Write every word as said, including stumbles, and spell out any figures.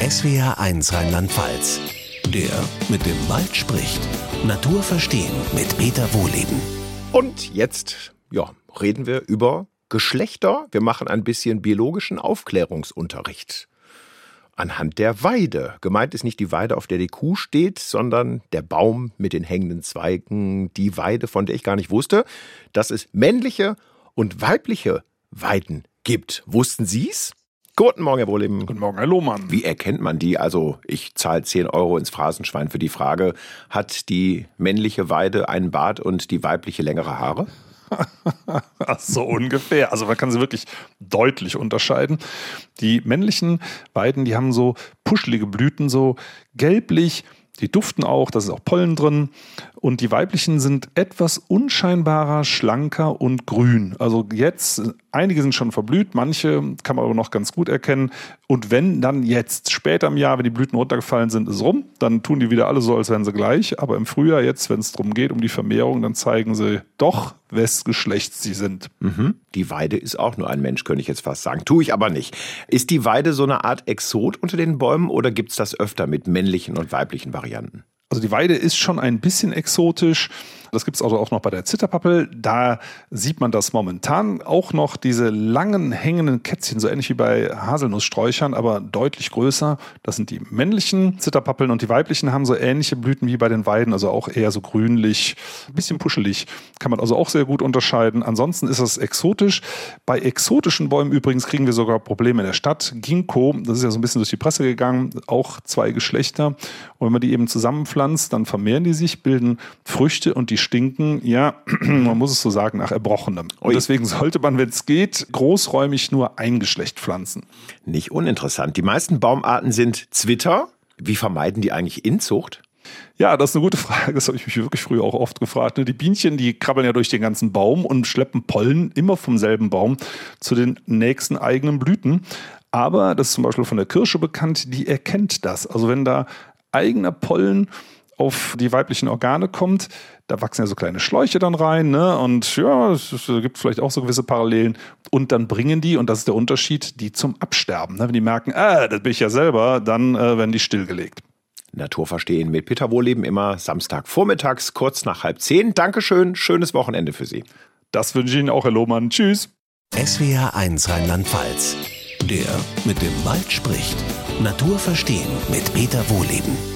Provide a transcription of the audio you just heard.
S W R eins Rheinland-Pfalz. Der mit dem Wald spricht. Natur verstehen mit Peter Wohleben. Und jetzt, ja, reden wir über Geschlechter. Wir machen ein bisschen biologischen Aufklärungsunterricht. Anhand der Weide. Gemeint ist nicht die Weide, auf der die Kuh steht, sondern der Baum mit den hängenden Zweigen. Die Weide, von der ich gar nicht wusste, dass es männliche und weibliche Weiden gibt. Wussten Sie's? Guten Morgen, Herr Wohleben. Guten Morgen, Herr Lohmann. Wie erkennt man die? Also ich zahle zehn Euro ins Phrasenschwein für die Frage, hat die männliche Weide einen Bart und die weibliche längere Haare? So ungefähr. Also man kann sie wirklich deutlich unterscheiden. Die männlichen Weiden, die haben so puschelige Blüten, so gelblich. Die duften auch, da ist auch Pollen drin. Und die weiblichen sind etwas unscheinbarer, schlanker und grün. Also jetzt, einige sind schon verblüht, manche kann man aber noch ganz gut erkennen. Und wenn dann jetzt, später im Jahr, wenn die Blüten runtergefallen sind, ist rum, dann tun die wieder alle so, als wären sie gleich. Aber im Frühjahr jetzt, wenn es darum geht, um die Vermehrung, dann zeigen sie doch, wes Geschlechts sie sind. Mhm. Die Weide ist auch nur ein Mensch, könnte ich jetzt fast sagen. Tue ich aber nicht. Ist die Weide so eine Art Exot unter den Bäumen oder gibt es das öfter mit männlichen und weiblichen Varianten? Also die Weide ist schon ein bisschen exotisch. Das gibt es also auch noch bei der Zitterpappel. Da sieht man das momentan auch noch, diese langen hängenden Kätzchen, so ähnlich wie bei Haselnusssträuchern, aber deutlich größer. Das sind die männlichen Zitterpappeln und die weiblichen haben so ähnliche Blüten wie bei den Weiden, also auch eher so grünlich, ein bisschen puschelig. Kann man also auch sehr gut unterscheiden. Ansonsten ist das exotisch. Bei exotischen Bäumen übrigens kriegen wir sogar Probleme in der Stadt. Ginkgo, das ist ja so ein bisschen durch die Presse gegangen, auch zwei Geschlechter. Und wenn man die eben zusammenpflanzt, dann vermehren die sich, bilden Früchte und die stinken, ja, man muss es so sagen, nach Erbrochenem. Und Ui. deswegen sollte man, wenn es geht, großräumig nur ein Geschlecht pflanzen. Nicht uninteressant. Die meisten Baumarten sind Zwitter. Wie vermeiden die eigentlich Inzucht? Ja, das ist eine gute Frage. Das habe ich mich wirklich früher auch oft gefragt. Die Bienchen, die krabbeln ja durch den ganzen Baum und schleppen Pollen immer vom selben Baum zu den nächsten eigenen Blüten. Aber, das ist zum Beispiel von der Kirsche bekannt, die erkennt das. Also wenn da eigener Pollen auf die weiblichen Organe kommt, da wachsen ja so kleine Schläuche dann rein, ne? Und ja, es gibt vielleicht auch so gewisse Parallelen. Und dann bringen die, und das ist der Unterschied, die zum Absterben. Ne? Wenn die merken, ah, das bin ich ja selber, dann äh, werden die stillgelegt. Natur verstehen mit Peter Wohleben immer Samstagvormittags, kurz nach halb zehn. Dankeschön, schönes Wochenende für Sie. Das wünsche ich Ihnen auch, Herr Lohmann. Tschüss. S W R eins Rheinland-Pfalz. Der mit dem Wald spricht. Natur verstehen mit Peter Wohleben.